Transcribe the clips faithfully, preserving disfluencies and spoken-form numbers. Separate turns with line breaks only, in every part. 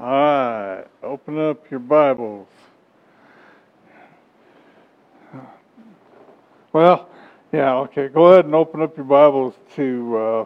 All right, open up your Bibles. Well, yeah, okay, go ahead and open up your Bibles to uh,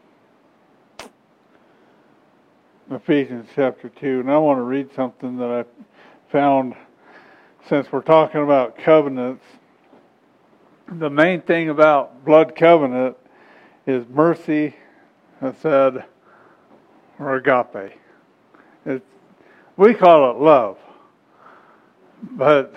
Ephesians chapter two. And I want to read something that I found since we're talking about covenants. The main thing about blood covenant is mercy, I said, or agape. It's, we call it love. But,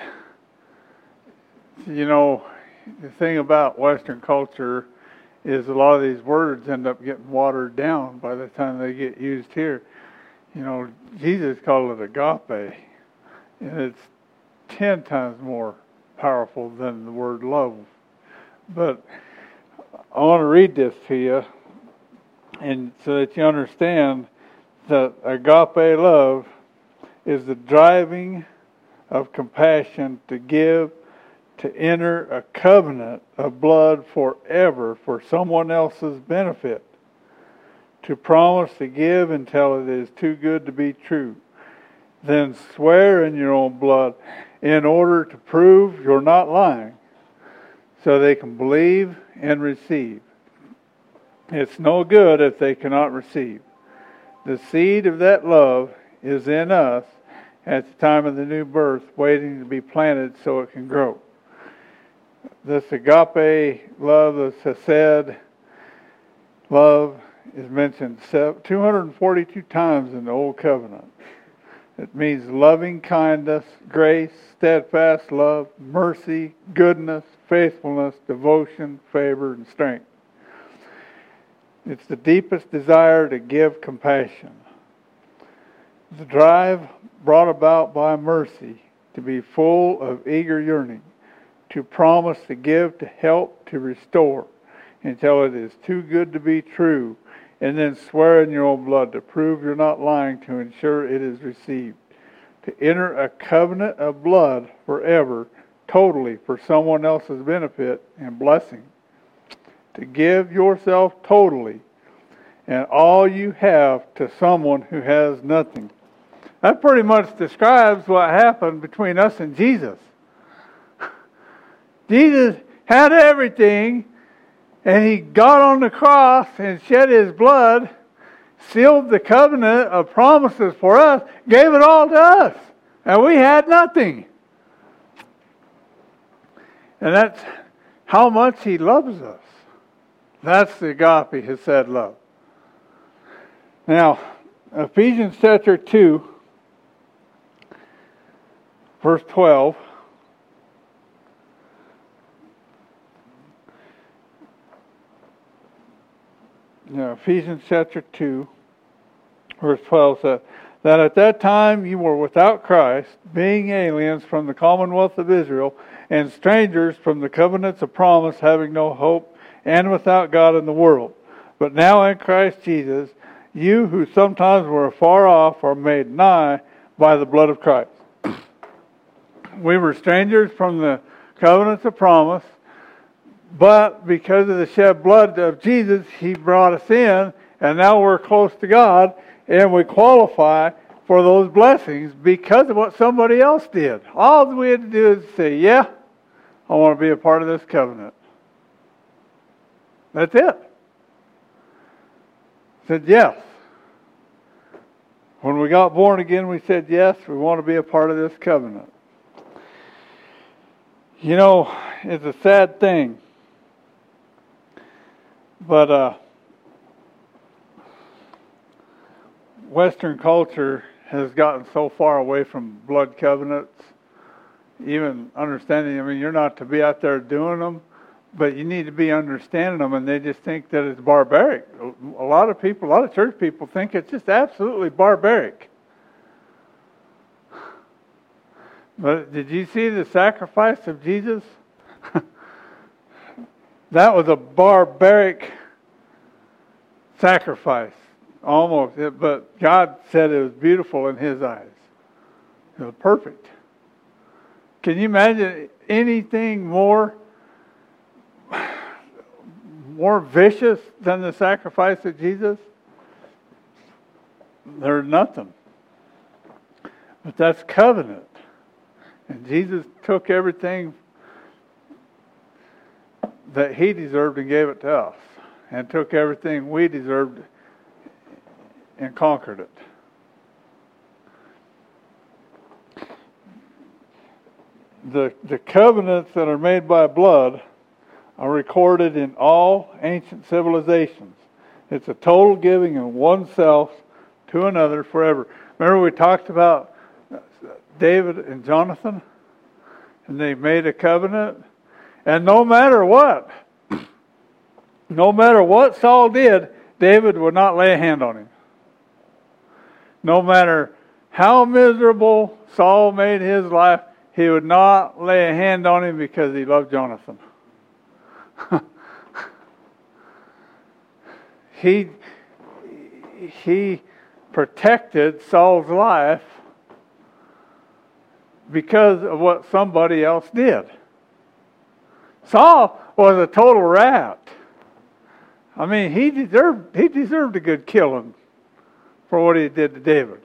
you know, the thing about Western culture is a lot of these words end up getting watered down by the time they get used here. You know, Jesus called it agape, and it's ten times more powerful than the word love. But I want to read this to you, and so that you understand that agape love is the driving of compassion to give, to enter a covenant of blood forever for someone else's benefit, to promise to give until it is too good to be true, then swear in your own blood in order to prove you're not lying, so they can believe and receive. It's no good if they cannot receive. The seed of that love is in us at the time of the new birth, waiting to be planted so it can grow. This agape love, the chesed love, is mentioned two hundred forty-two times in the Old Covenant. It means loving kindness, grace, steadfast love, mercy, goodness, faithfulness, devotion, favor, and strength. It's the deepest desire to give compassion. The drive brought about by mercy to be full of eager yearning, to promise to give, to help, to restore, until it is too good to be true, and then swear in your own blood to prove you're not lying, to ensure it is received. To enter a covenant of blood forever, totally for someone else's benefit and blessing. To give yourself totally and all you have to someone who has nothing. That pretty much describes what happened between us and Jesus. Jesus had everything, and He got on the cross and shed His blood, sealed the covenant of promises for us, gave it all to us, and we had nothing. And that's how much He loves us. That's the agape, chesed love. Now, Ephesians chapter two, verse twelve. Now, Ephesians chapter two, verse twelve says, that at that time you were without Christ, being aliens from the commonwealth of Israel, and strangers from the covenants of promise, having no hope, and without God in the world. But now in Christ Jesus, you who sometimes were afar off are made nigh by the blood of Christ. We were strangers from the covenants of promise, but because of the shed blood of Jesus, He brought us in, and now we're close to God, and we qualify for those blessings because of what somebody else did. All we had to do is say, yeah, I want to be a part of this covenant. That's it. Said yes. When we got born again, we said yes, we want to be a part of this covenant. You know, it's a sad thing. But uh, Western culture has gotten so far away from blood covenants, even understanding, I mean, you're not to be out there doing them, but you need to be understanding them, and they just think that it's barbaric. A lot of people, a lot of church people think it's just absolutely barbaric. But did you see the sacrifice of Jesus? That was a barbaric sacrifice, almost. But God said it was beautiful in His eyes. It was perfect. Can you imagine anything more more vicious than the sacrifice of Jesus? There's nothing. But that's covenant. And Jesus took everything that He deserved and gave it to us. And took everything we deserved and conquered it. The, the covenants that are made by blood are recorded in all ancient civilizations. It's a total giving of oneself to another forever. Remember we talked about David and Jonathan? And they made a covenant. And no matter what, no matter what Saul did, David would not lay a hand on him. No matter how miserable Saul made his life, he would not lay a hand on him because he loved Jonathan. he, he protected Saul's life because of what somebody else did. Saul was a total rat. I mean, he deserved he deserved a good killing for what he did to David.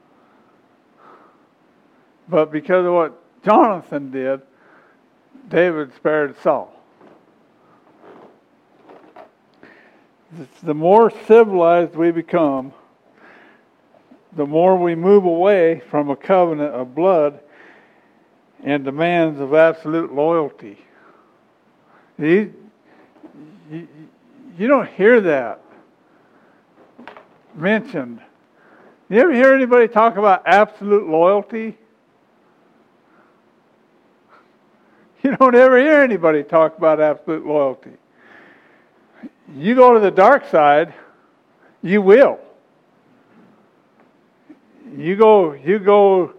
But because of what Jonathan did, David spared Saul. The more civilized we become, the more we move away from a covenant of blood and demands of absolute loyalty. You, you, you don't hear that mentioned. You ever hear anybody talk about absolute loyalty? You don't ever hear anybody talk about absolute loyalty. You go to the dark side, you will. You go, you go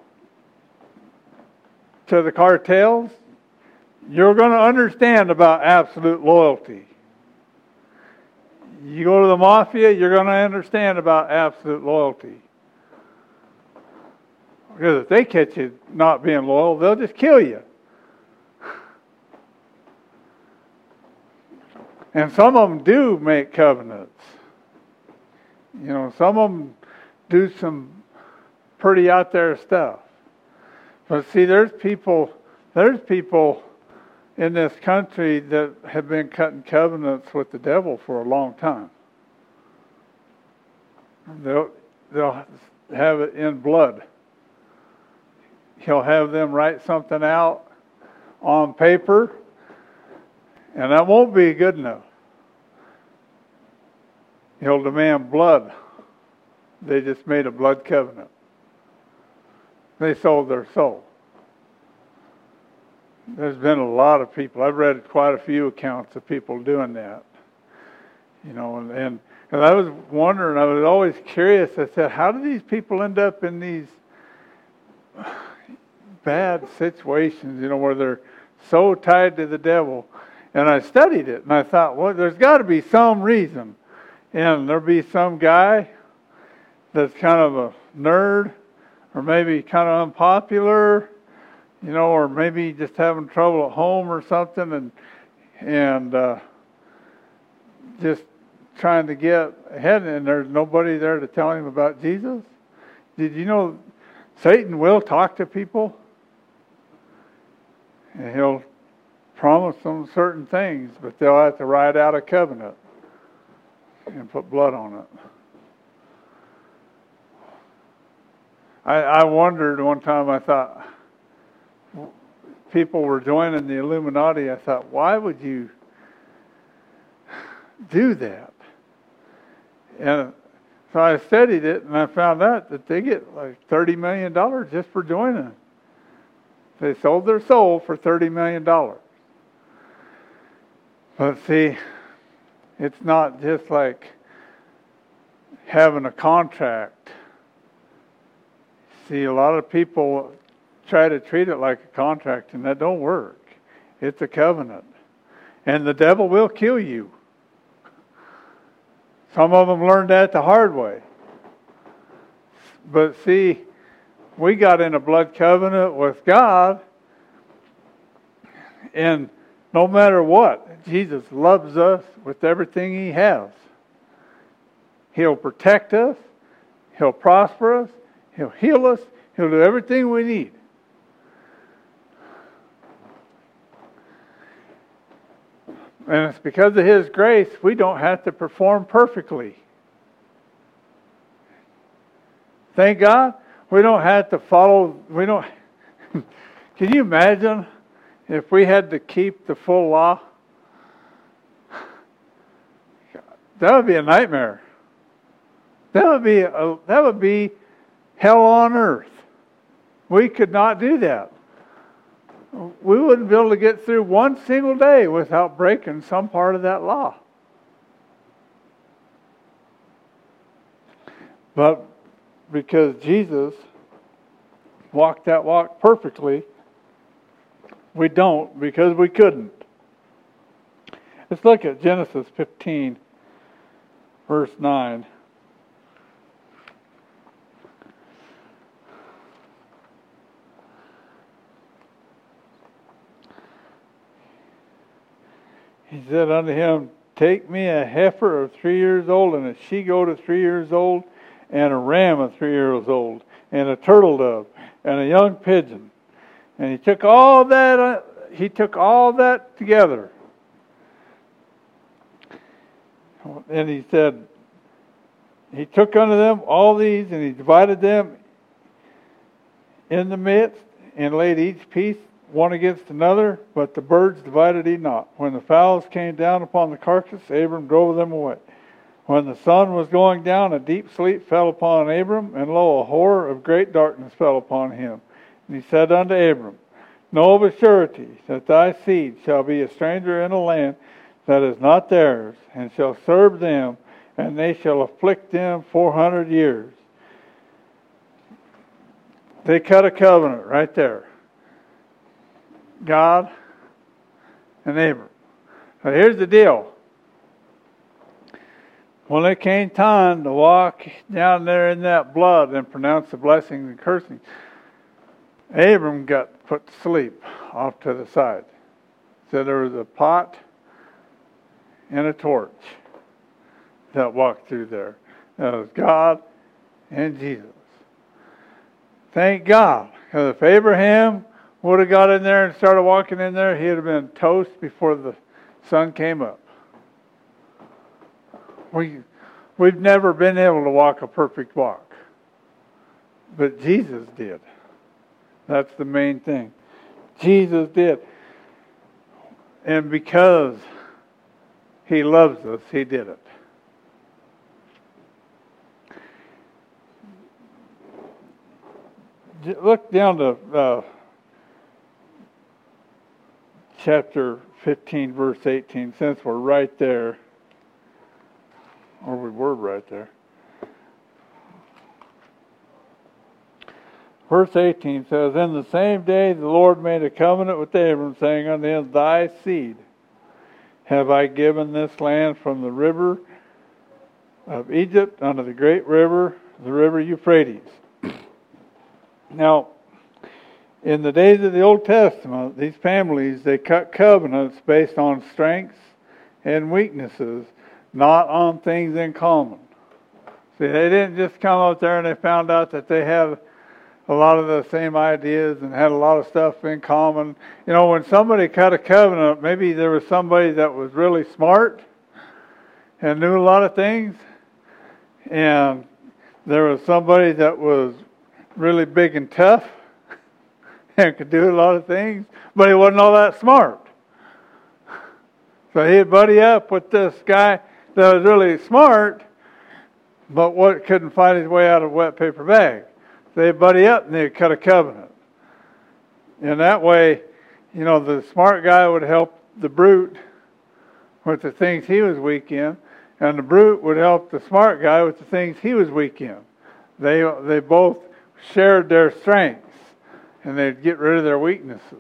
to the cartels, you're going to understand about absolute loyalty. You go to the mafia, you're going to understand about absolute loyalty. Because if they catch you not being loyal, they'll just kill you. And some of them do make covenants. You know, some of them do some pretty out there stuff. But see, there's people, there's people in this country that have been cutting covenants with the devil for a long time. They'll, they'll have it in blood. He'll have them write something out on paper, and that won't be good enough. He'll demand blood. They just made a blood covenant. They sold their soul. There's been a lot of people. I've read quite a few accounts of people doing that. You know, and, and, and I was wondering, I was always curious. I said, how do these people end up in these bad situations, you know, where they're so tied to the devil? And I studied it, and I thought, well, there's got to be some reason. And there'll be some guy that's kind of a nerd, or maybe kind of unpopular, you know, or maybe just having trouble at home or something, and and uh, just trying to get ahead, and there's nobody there to tell him about Jesus. Did you know Satan will talk to people? And he'll promise them certain things, but they'll have to write out a covenant and put blood on it. I, I wondered one time, I thought, people were joining the Illuminati. I thought, why would you do that? And so I studied it, and I found out that they get like thirty million dollars just for joining. They sold their soul for thirty million dollars. But see, it's not just like having a contract. See, a lot of people try to treat it like a contract, and that don't work. It's a covenant. And the devil will kill you. Some of them learned that the hard way. But see, we got in a blood covenant with God, and no matter what, Jesus loves us with everything He has. He'll protect us. He'll prosper us. He'll heal us. He'll do everything we need. And it's because of His grace we don't have to perform perfectly. Thank God we don't have to follow, we don't, can you imagine if we had to keep the full law? That would be a nightmare. That would be a, that would be hell on earth. We could not do that. We wouldn't be able to get through one single day without breaking some part of that law. But because Jesus walked that walk perfectly, we don't, because we couldn't. Let's look at Genesis fifteen, verse nine. He said unto him, take me a heifer of three years old, and a she-goat of three years old, and a ram of three years old, and a turtle dove, and a young pigeon. And he took all that, uh, he took all that together. And he said, he took unto them all these, and he divided them in the midst, and laid each piece one against another, but the birds divided he not. When the fowls came down upon the carcass, Abram drove them away. When the sun was going down, a deep sleep fell upon Abram, and lo, a horror of great darkness fell upon him. And he said unto Abram, know of a surety that thy seed shall be a stranger in a land that is not theirs, and shall serve them, and they shall afflict them four hundred years. They cut a covenant right there. God and Abram. Now here's the deal. When it came time to walk down there in that blood and pronounce the blessings and cursings, Abram got put to sleep off to the side. So there was a pot and a torch that walked through there. That was God and Jesus. Thank God. Because if Abraham would have got in there and started walking in there, he'd have been toast before the sun came up. We, we've never been able to walk a perfect walk. But Jesus did. That's the main thing. Jesus did. And because He loves us, He did it. Look down to uh, chapter fifteen, verse eighteen, since we're right there. Or we were right there. Verse eighteen says, in the same day the Lord made a covenant with Abram, saying unto him, thy seed have I given this land from the river of Egypt unto the great river, the river Euphrates. Now, in the days of the Old Testament, these families, they cut covenants based on strengths and weaknesses, not on things in common. See, they didn't just come up there and they found out that they had a lot of the same ideas and had a lot of stuff in common. You know, when somebody cut a covenant, maybe there was somebody that was really smart and knew a lot of things, and there was somebody that was really big and tough and could do a lot of things, but he wasn't all that smart. So he'd buddy up with this guy that was really smart, but what couldn't find his way out of a wet paper bag. They'd buddy up and they'd cut a covenant. And that way, you know, the smart guy would help the brute with the things he was weak in, and the brute would help the smart guy with the things he was weak in. They they both shared their strengths, and they'd get rid of their weaknesses.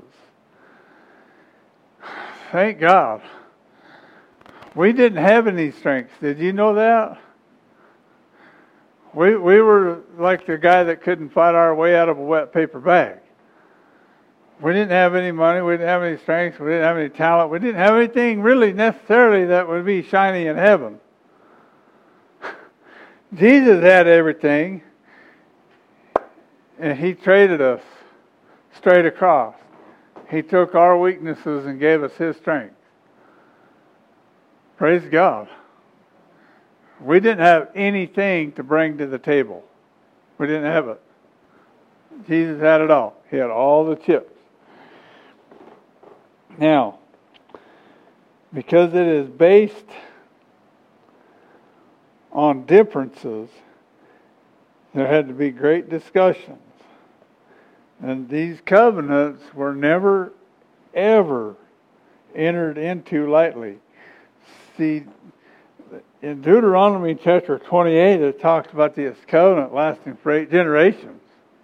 Thank God. We didn't have any strengths. Did you know that? We we were like the guy that couldn't fight our way out of a wet paper bag. We didn't have any money. We didn't have any strength. We didn't have any talent. We didn't have anything really necessarily that would be shiny in heaven. Jesus had everything. and He traded us straight across. He took our weaknesses and gave us His strength. Praise God. We didn't have anything to bring to the table. We didn't have it. Jesus had it all. He had all the chips. Now, because it is based on differences, there had to be great discussions. And these covenants were never, ever entered into lightly. See, in Deuteronomy chapter twenty-eight, it talks about this covenant lasting for eight generations.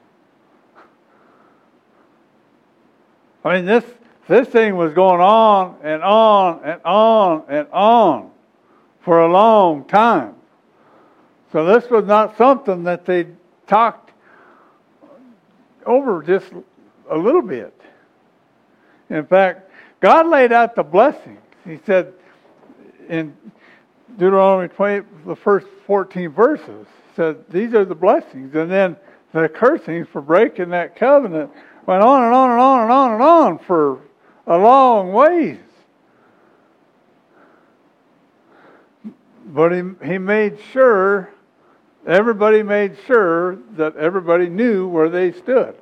I mean, this this thing was going on and on and on and on for a long time. So this was not something that they talked over just a little bit. In fact, God laid out the blessings. He said in Deuteronomy twenty, the first fourteen verses, said these are the blessings. And then the cursings for breaking that covenant went on and on and on and on and on for a long ways. But he, he made sure, everybody made sure that everybody knew where they stood.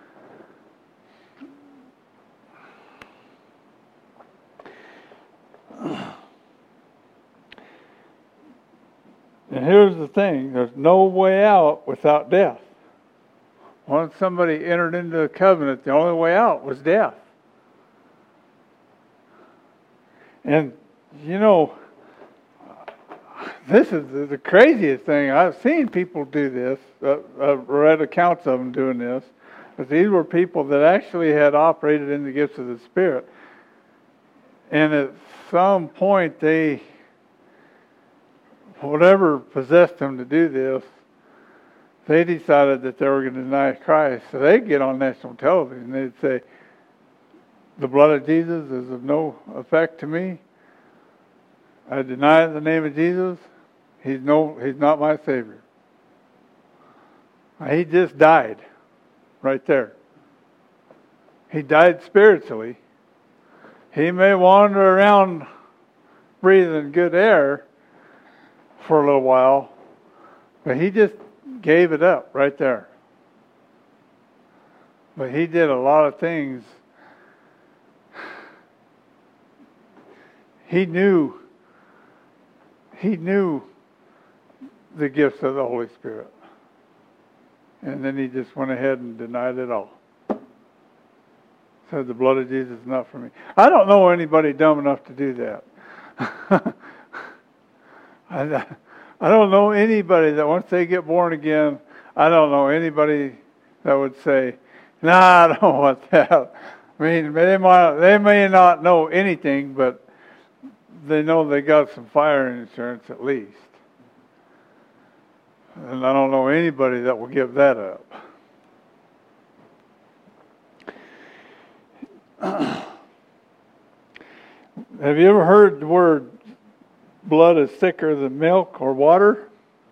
And here's the thing, there's no way out without death. Once somebody entered into a covenant, the only way out was death. And, you know, this is the craziest thing. I've seen people do this. Uh, I've read accounts of them doing this. But these were people that actually had operated in the gifts of the Spirit. And at some point, they, whatever possessed them to do this, they decided that they were going to deny Christ. So they'd get on national television. They'd say, the blood of Jesus is of no effect to me. I deny the name of Jesus. He's no, he's not my Savior. He just died right there. He died spiritually. He may wander around breathing good air for a little while, but he just gave it up right there. But he did a lot of things. He knew, he knew the gifts of the Holy Spirit. And then he just went ahead and denied it all. Said the blood of Jesus is not for me. I don't know anybody dumb enough to do that. I, I don't know anybody that once they get born again, I don't know anybody that would say, nah, I don't want that. I mean, they might, they may not know anything, but they know they got some fire insurance at least. And I don't know anybody that will give that up. Have you ever heard the word blood is thicker than milk or water?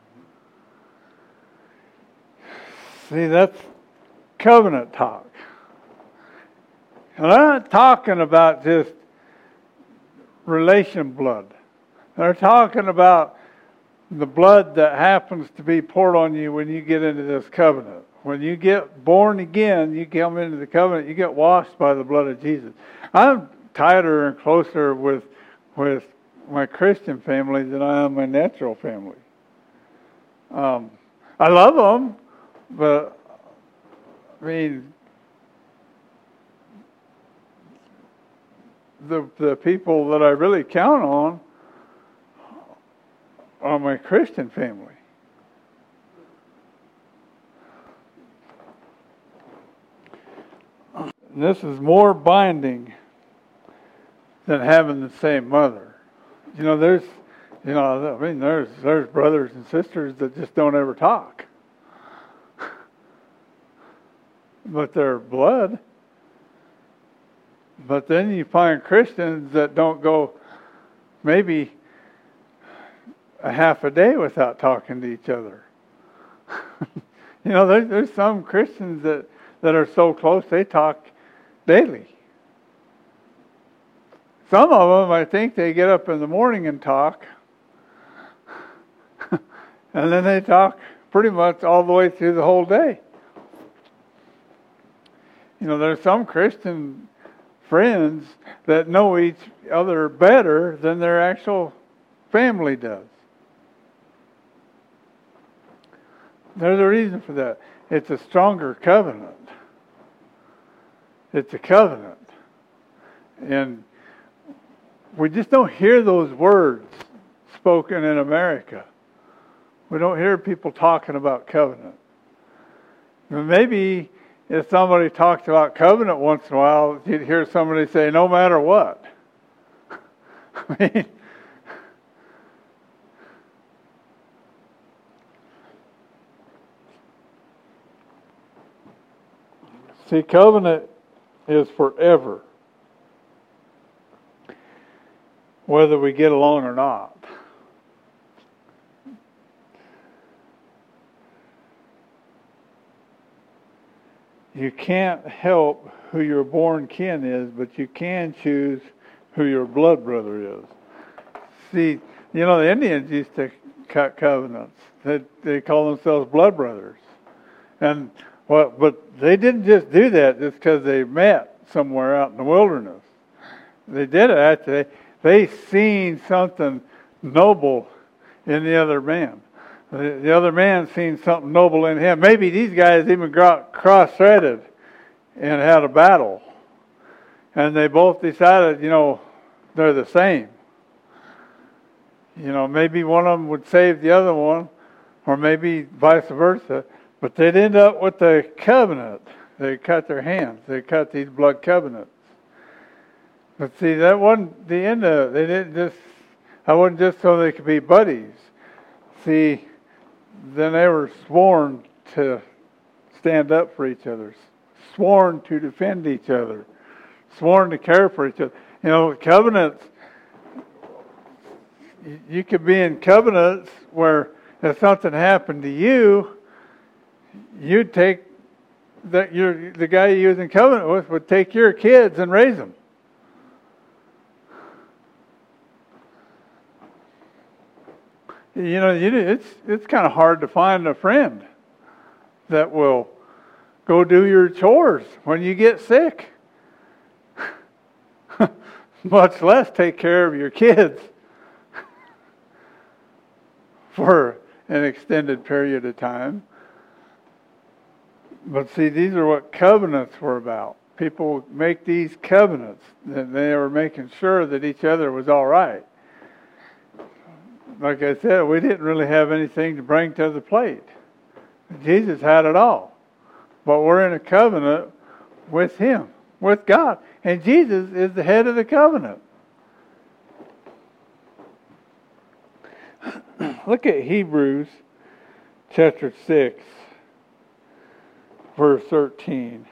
See, that's covenant talk. And I'm not talking about just relation blood. They're talking about the blood that happens to be poured on you when you get into this covenant. When you get born again, you come into the covenant, you get washed by the blood of Jesus. I'm tighter and closer with with my Christian family than I am my natural family. Um, I love them, but I mean, the the people that I really count on are my Christian family. And this is more binding than having the same mother. You know, there's, you know, I mean, there's there's brothers and sisters that just don't ever talk, but they're blood. But then you find Christians that don't go maybe a half a day without talking to each other. You know, there's, there's some Christians that, that are so close, they talk daily. Some of them, I think, they get up in the morning and talk. And then they talk pretty much all the way through the whole day. You know, there's some Christian friends that know each other better than their actual family does. There's a reason for that. It's a stronger covenant. It's a covenant. And we just don't hear those words spoken in America. We don't hear people talking about covenant. Maybe if somebody talks about covenant once in a while, you'd hear somebody say, no matter what. I mean, see, covenant is forever, whether we get along or not. You can't help who your born kin is, but you can choose who your blood brother is. See, you know, the Indians used to cut covenants. They, they call themselves blood brothers. And well, but they didn't just do that just because they met somewhere out in the wilderness. They did it after they, they seen something noble in the other man. The, the other man seen something noble in him. Maybe these guys even got cross-threaded and had a battle. And they both decided, you know, they're the same. You know, maybe one of them would save the other one, or maybe vice versa. But they'd end up with a covenant. They cut their hands. They cut these blood covenants. But see, that wasn't the end of it. They didn't just, that wasn't just so they could be buddies. See, then they were sworn to stand up for each other, sworn to defend each other, sworn to care for each other. You know, covenants, you could be in covenants where if something happened to you, you'd take that you're the guy you was in covenant with would take your kids and raise them. You know, it's it's kind of hard to find a friend that will go do your chores when you get sick, much less take care of your kids for an extended period of time. But see, these are what covenants were about. People make these covenants, and they were making sure that each other was all right. Like I said, we didn't really have anything to bring to the plate. Jesus had it all. But we're in a covenant with Him, with God. And Jesus is the head of the covenant. Look at Hebrews chapter six, verse thirteen.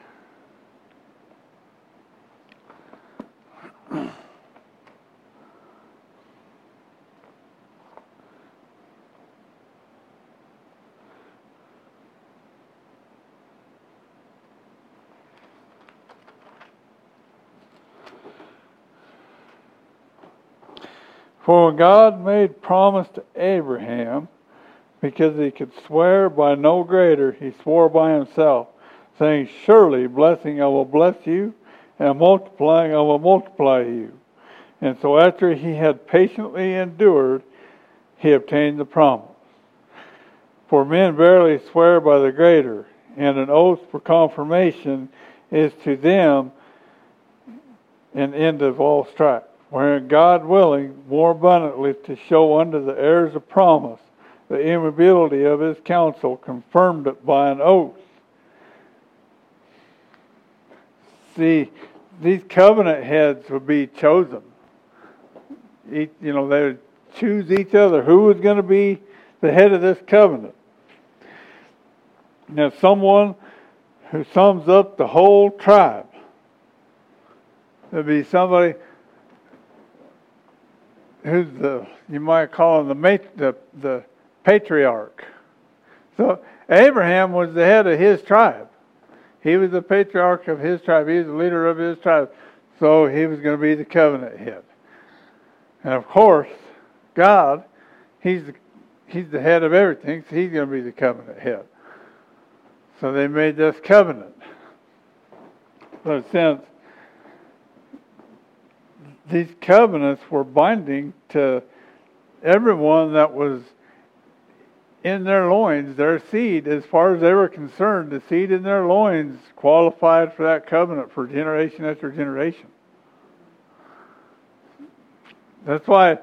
For when God made promise to Abraham, because he could swear by no greater, he swore by himself, saying, surely blessing I will bless you, and multiplying I will multiply you. And so after he had patiently endured, he obtained the promise. For men verily swear by the greater, and an oath for confirmation is to them an end of all strife. Wherein God willing more abundantly to show unto the heirs of promise the immutability of His counsel, confirmed it by an oath. See, these covenant heads would be chosen. Each, you know, they would choose each other. Who was going to be the head of this covenant? Now, someone who sums up the whole tribe. There'd be somebody who's the, you might call him the, mat, the the patriarch. So Abraham was the head of his tribe. He was the patriarch of his tribe. He was the leader of his tribe. So he was going to be the covenant head. And of course, God, he's the, he's the head of everything, so he's going to be the covenant head. So they made this covenant. So since these covenants were binding to everyone that was in their loins, their seed, as far as they were concerned, the seed in their loins qualified for that covenant for generation after generation. That's why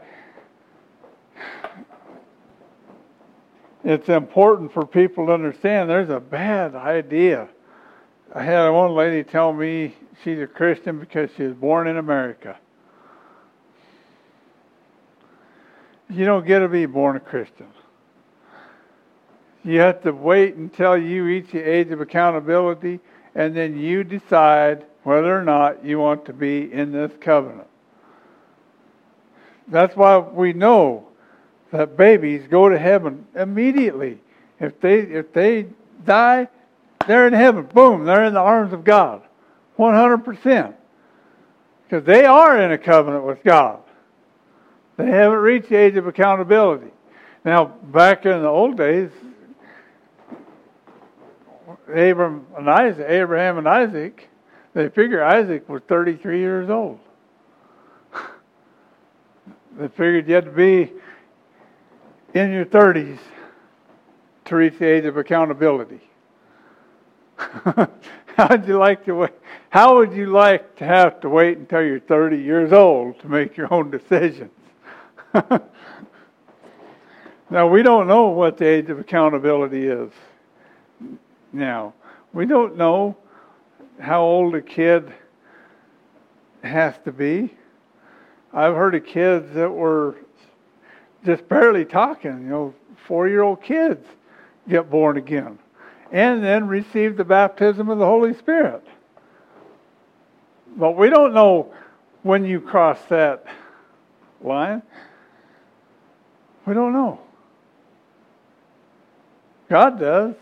it's important for people to understand there's a bad idea. I had one lady tell me she's a Christian because she was born in America. You don't get to be born a Christian. You have to wait until you reach the age of accountability, and then you decide whether or not you want to be in this covenant. That's why we know that babies go to heaven immediately. If they if they die, they're in heaven. Boom, they're in the arms of God. one hundred percent. Because they are in a covenant with God. They haven't reached the age of accountability. Now, back in the old days, Abraham and Isaac, Abraham and Isaac, they figure Isaac was thirty-three years old. They figured you had to be in your thirties to reach the age of accountability. How would you like to wait? How would you like to have to wait until you're thirty years old to make your own decisions? Now, we don't know what the age of accountability is. Now, we don't know how old a kid has to be. I've heard of kids that were just barely talking, you know, four-year-old kids get born again and then receive the baptism of the Holy Spirit. But we don't know when you cross that line. We don't know. God does.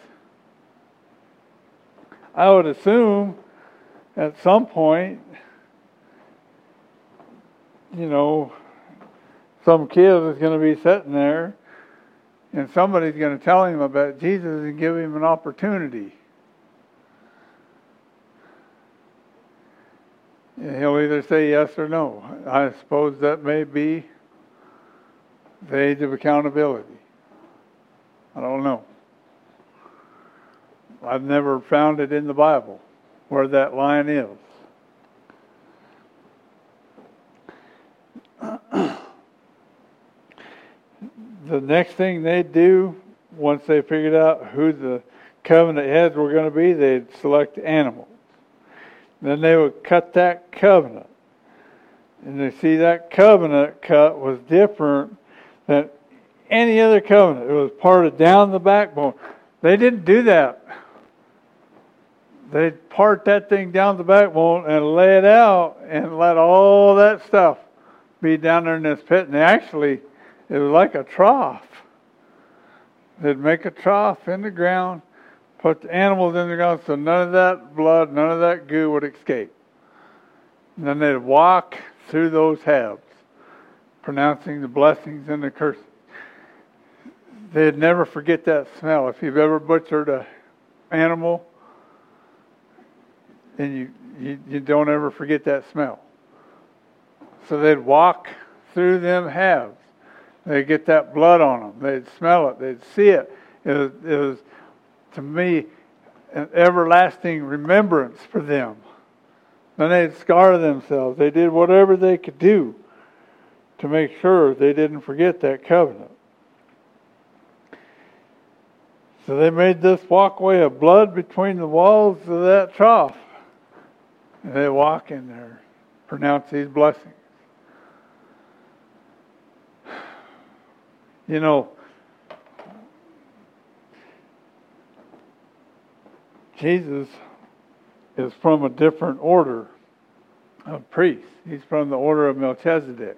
I would assume at some point, you know, some kid is going to be sitting there and somebody's going to tell him about Jesus and give him an opportunity. And he'll either say yes or no. I suppose that may be the age of accountability. I don't know. I've never found it in the Bible where that line is. The next thing they'd do, once they figured out who the covenant heads were going to be, they'd select animals. Then they would cut that covenant. And they see that covenant cut was different than any other covenant. It was parted down the backbone. They didn't do that. They'd part that thing down the backbone and lay it out and let all that stuff be down there in this pit. And actually, it was like a trough. They'd make a trough in the ground, put the animals in the ground so none of that blood, none of that goo would escape. And then they'd walk through those halves, pronouncing the blessings and the curses. They'd never forget that smell. If you've ever butchered an animal, and you, you, you don't ever forget that smell. So they'd walk through them halves. They'd get that blood on them. They'd smell it. They'd see it. It was, it was, to me, an everlasting remembrance for them. Then they'd scar themselves. They did whatever they could do to make sure they didn't forget that covenant. So they made this walkway of blood between the walls of that trough. And they walk in there, pronounce these blessings. You know, Jesus is from a different order of priests. He's from the order of Melchizedek.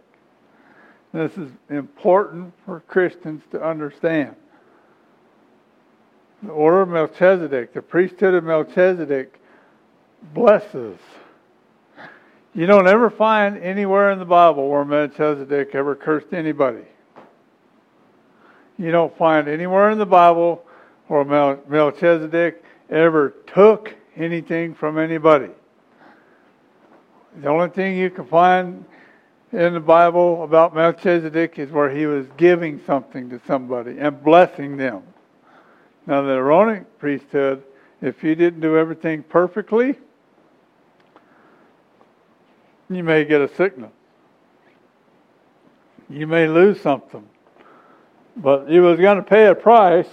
This is important for Christians to understand. The order of Melchizedek, the priesthood of Melchizedek, blesses. You don't ever find anywhere in the Bible where Melchizedek ever cursed anybody. You don't find anywhere in the Bible where Mel- Melchizedek ever took anything from anybody. The only thing you can find in the Bible about Melchizedek is where he was giving something to somebody and blessing them. Now, the Aaronic priesthood, if you didn't do everything perfectly, you may get a sickness. You may lose something. But you was going to pay a price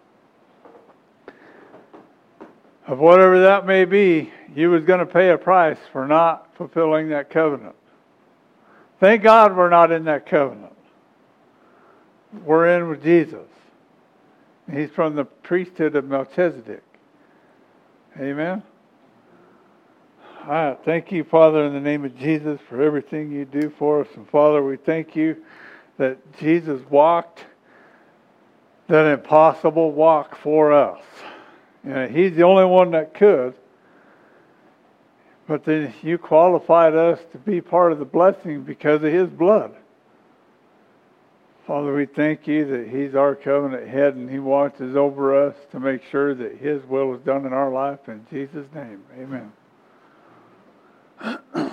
of whatever that may be. You was going to pay a price for not fulfilling that covenant. Thank God we're not in that covenant. We're in with Jesus. He's from the priesthood of Melchizedek. Amen. All right. Thank you, Father, in the name of Jesus, for everything you do for us. And Father, we thank you that Jesus walked that impossible walk for us. You know, he's the only one that could. But then you qualified us to be part of the blessing because of his blood. Father, we thank you that he's our covenant head and he watches over us to make sure that his will is done in our life. In Jesus' name, amen.